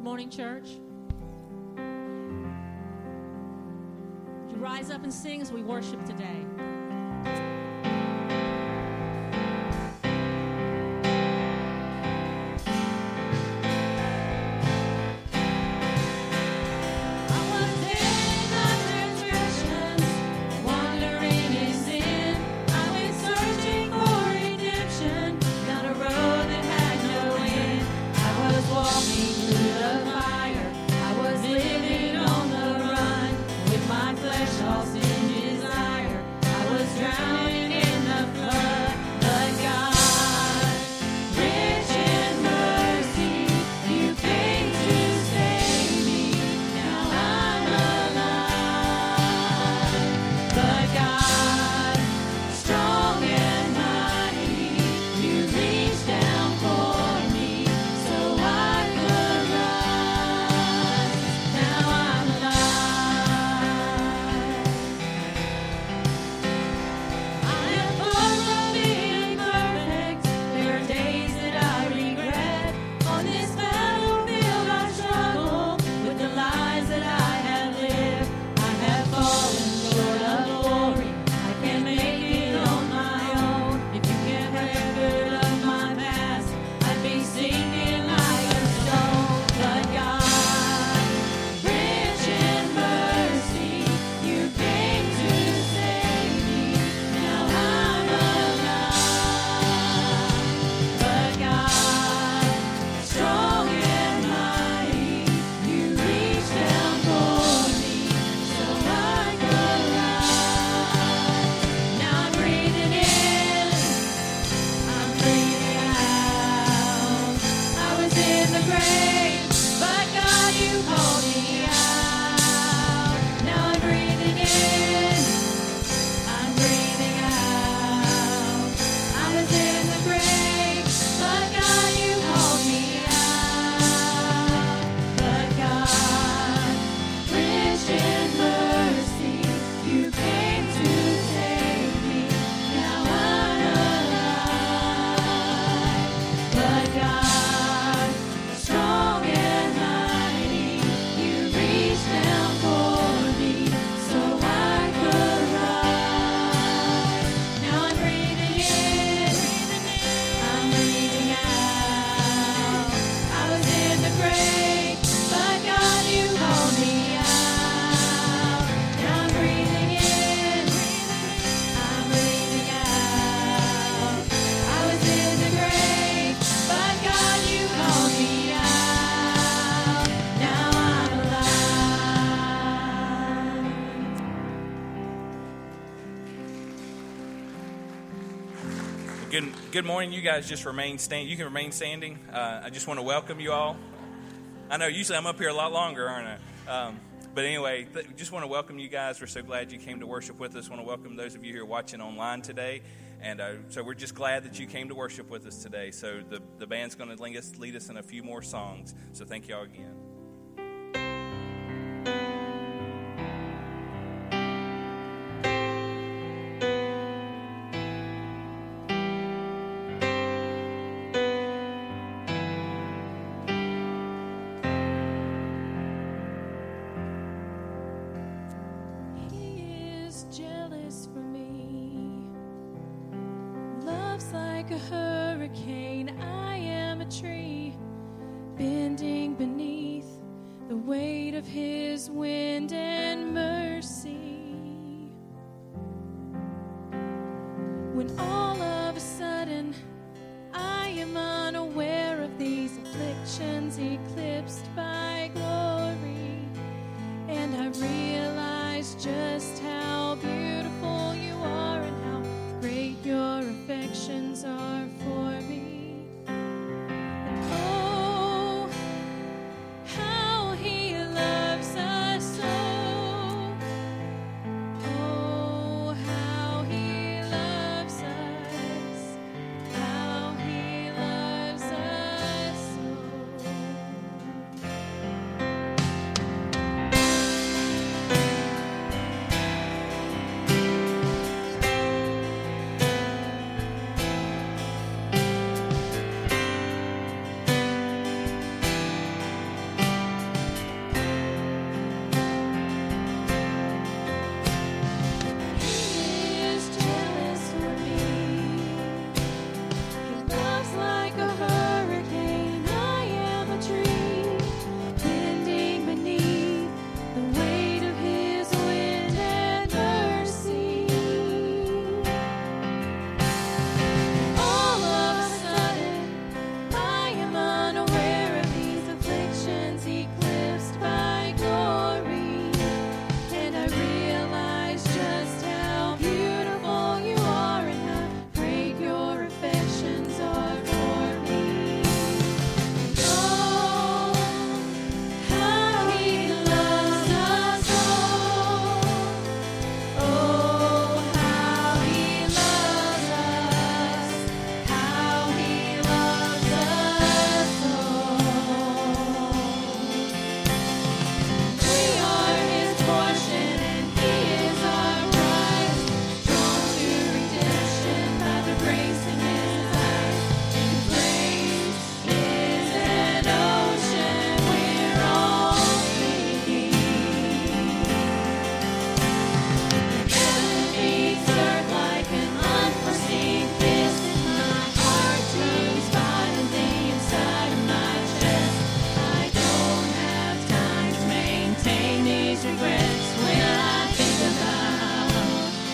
Good morning, church. Would you rise up and sing as we worship today? Good morning. You guys just remain standing. You can remain standing. I just want to welcome you all. I know usually I'm up here a lot longer, aren't I? But anyway, just want to welcome you guys. We're so glad you came to worship with us. Want to welcome those of you who are watching online today. And so we're just glad that you came to worship with us today. So the band's going to lead us in a few more songs. So thank y'all again. Like a hurricane, I am a tree bending beneath the weight of his wind and mercy. When all of a sudden I am unaware of these afflictions eclipsed by glory, and I realize just how beautiful you are and how great your affections are for me. Oh, how he loves us so. Oh, how he loves us. How he loves us so.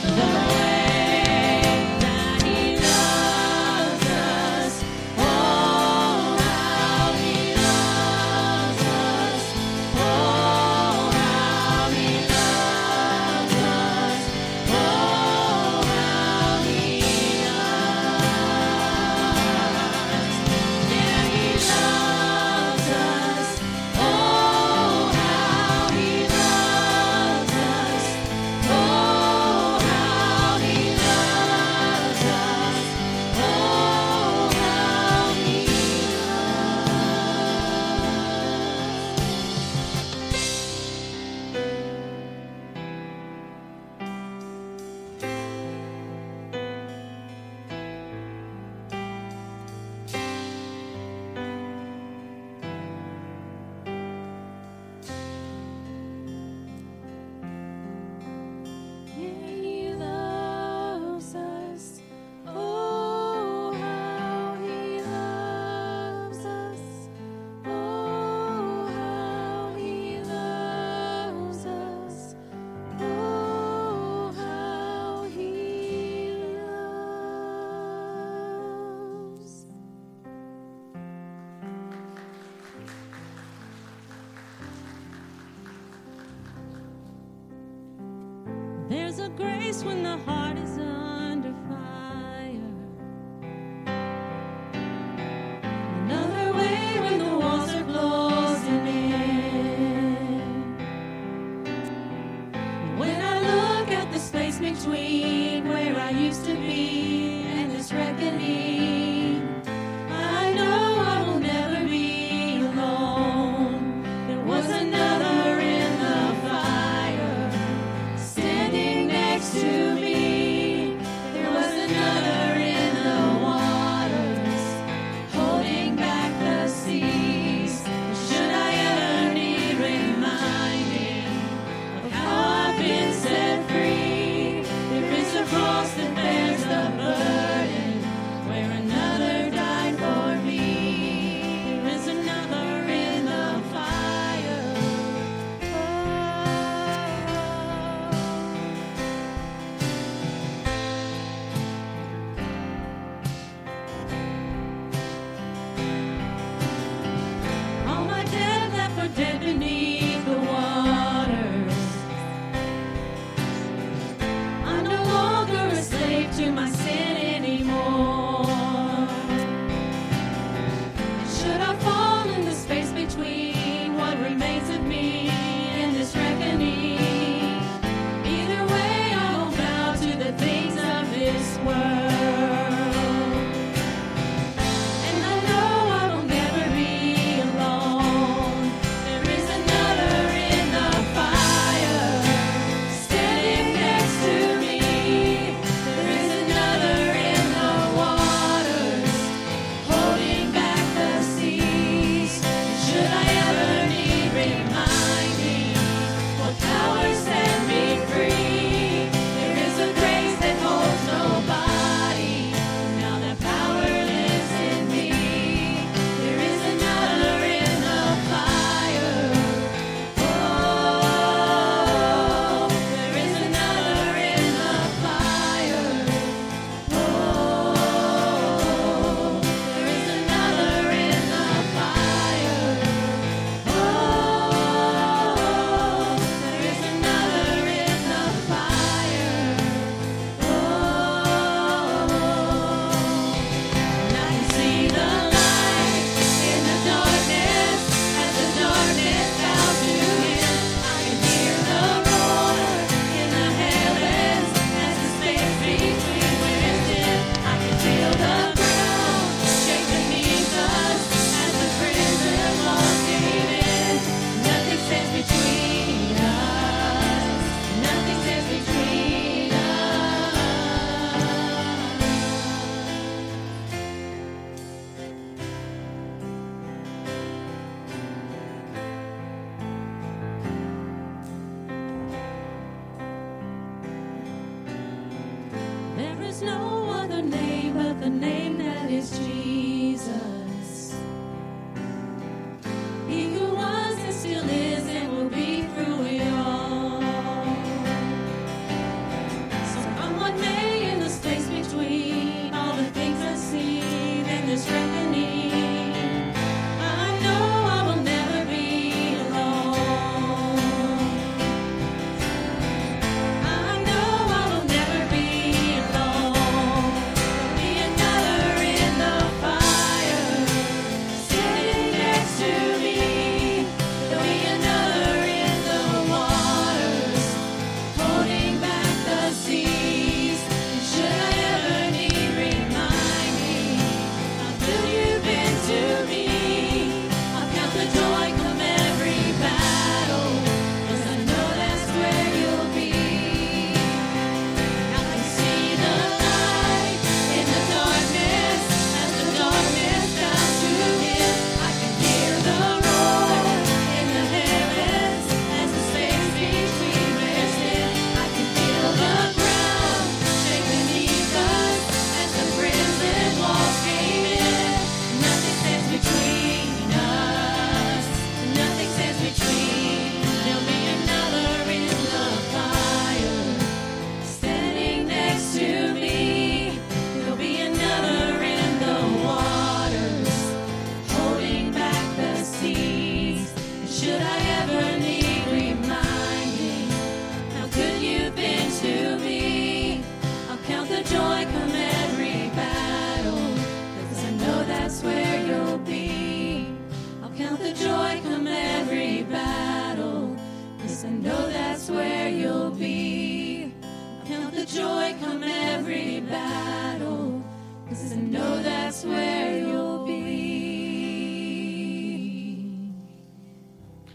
There's a grace when the heart is under fire. Another way when the walls are closing in. When I look at the space between where I used to be and this reckoning, I know I will never be alone. There was another in the fire, standing next to me. There was another in the waters, holding back the seas. Should I ever need reminding of how I've been set free, there is a cross that bears the burden, where another died for me. There is another in the fire. All my dead left for dead beneath the waters. I'm no longer a slave to my sin anymore. Should I fall in the space between what remains of me and this reckoning? Either way, I will bow to the things of this world. And I know I will never be alone. There is another in the fire, standing next to me. There is another in the waters, holding back the seas. Should I ever need reminding what power set me free? There is a grace that holds nobody. Now that power lives in me. There is another in the fire. Oh, there is another in the fire. Oh, there is another in the fire. Oh, there is another in the fire. And I can see the light in the darkness as the darkness bows to Him. I can hear the roar in the heavens as the space between wears in. I can feel the ground shake beneath us as the prison walls cave in. Nothing stands between us. Nothing stands between us. There is no other name but the name that is Jesus. He who was and still is and will be through it all. So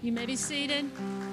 You may be seated.